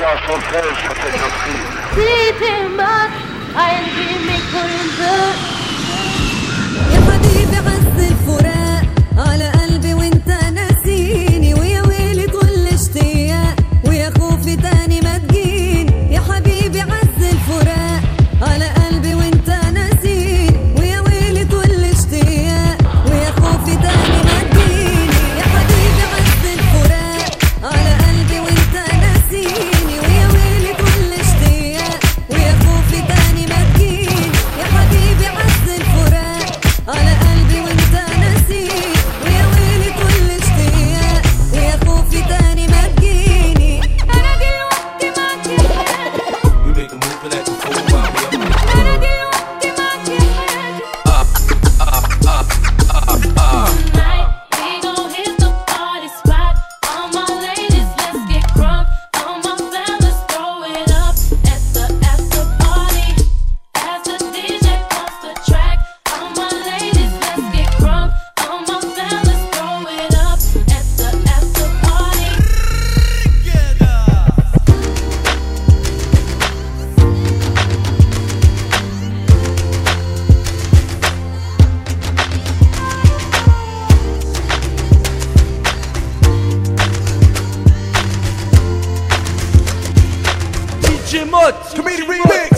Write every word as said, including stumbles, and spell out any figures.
يا حبيبي عز الفراق على قلبي وانت ناسيني، ويا ويلي كل اشتياق ويا خوفي تاني ما تجيني. يا حبيبي عز الفراق على قلبي وانت ناسيني، ويا ويلي كل اشتياق ويا خوفي تاني ما تجيني. يا حبيبي عز الفراق على قلبي وانت ناسيني، ويا ويلي كل اشتياق ويا خوفي تاني ما تجيني. يا حبيبي عز الفراق على قلبي وانت ناسيني، ويا ويلي كل اشتياق ويا خوفي تاني ما تجيني. انا دلوقتي معاك يا حياتي، We make a move like a fool while we up. انا دلوقتي معاك يا حياتي. Up, up, up, up, up. Tonight we gon' hit the party spot. All my ladies, let's get crunk. All my fellas, throw it up at the after party. As the D J pumps the track. All my ladies, let's get crunk. All my fellas, throw it up at the after party. D J Mod, Comedy Remix.